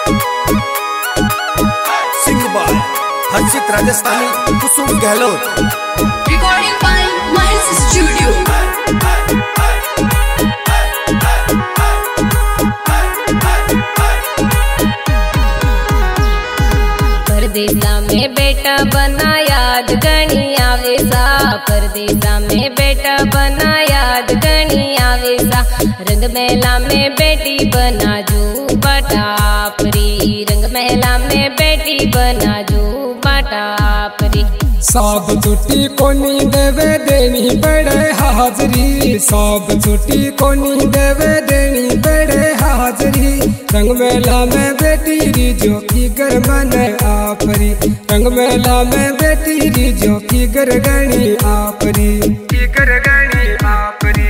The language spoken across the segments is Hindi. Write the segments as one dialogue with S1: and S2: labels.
S1: Harshit Rajasthani Kusum Gehlot.
S2: Recording by Miles Studio।
S3: परदेसा में बेटा बना याद गणी आवे सा, परदेसा में बेटा बना याद गणी आवे सा। रंग महला में बेटी बना जो बटापरी, रंग महला में बेटी बना जो बटापरी।
S4: सब छुट्टी कोनी देवे देनी बड़े हाजरी, सब छुट्टी कोनी देवे देनी बड़े हाजरी। रंग मेला में बेटी री जो की घर बने आपरी, रंग मेला में बेटी री जो की घर गणी आपरी, की घर गणी आपरी।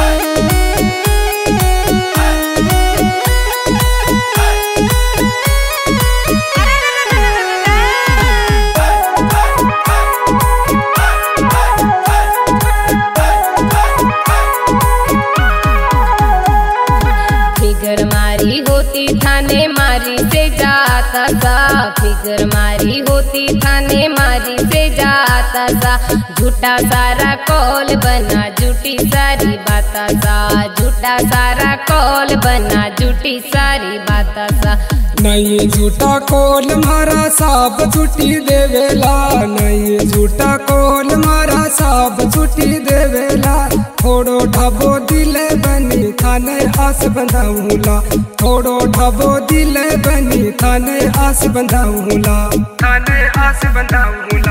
S3: फिगर मारी होती थाने मारी से जाता सा, फिगर मारी होती थाने मारी से जाता सा। झूठा सारा कौल बना झूठी सारी बाता सा, झूठा सारा कौल बना झूठी सारी बाता सा।
S4: नहीं झूठा कोल मारा साब छुट्टी देवेला, नहीं झूठा कोल मारा साब छुट्टी देवेला। थोड़ो ढाबो दिले बनी थाने आस बंधाऊला, थोड़ो ढाबो दिले बनी थाने आस बंधाऊला, थाने आस बंधाऊला।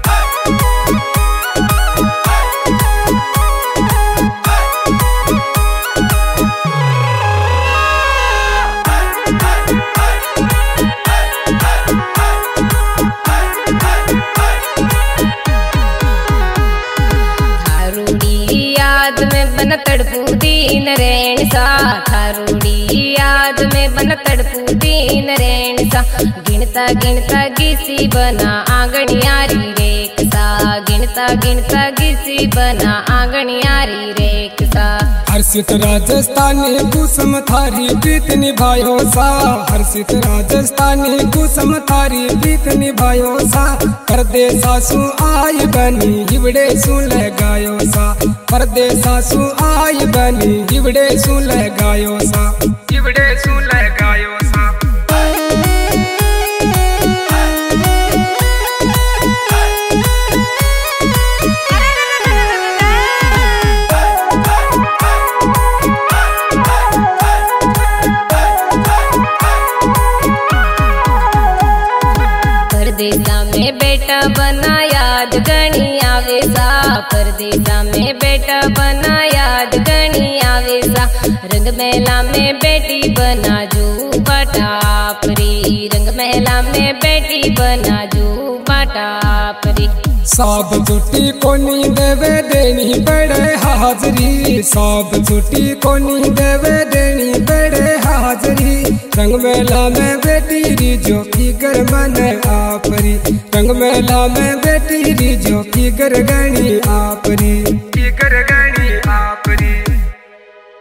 S3: बन तड़पू दीन रेण सा, थारूड़ी याद में बन तड़पू दीन रेण सा। गिनता गिनता गिसी बना आंगनियारी रेख सा, गिनता गिनता गिसी बना आंगनियारी रेख सा।
S4: हर्षित राजस्थानी कुसुम थारी प्रीत निभायो सा, हर्षित राजस्थानी कुसुम थारी प्रीत निभायो सा। परदेसा सु आई बनी हिवड़े सु लगायो सा, परदेसा सु आई बनी हिवड़े सु लगायो सा, हिवड़े सु लगायो सा।
S3: परदेसा में बेटा बना याद गणी आवे सा, परदेसा में बेटा बना याद गणी आवे सा। रंग महला में बेटी बना जो बटापरी, रंग महला में बेटी बना जो बटापरी।
S4: सब छुट्टी कोनी देवे देनी बड़े हाजरी, सब छुट्टी कोनी देवे देनी बड़े हाजरी। रंग मेला में बेटी री जो की घर बने आपरी, रंग मेला में बेटी री जो की घर गणी आपरी।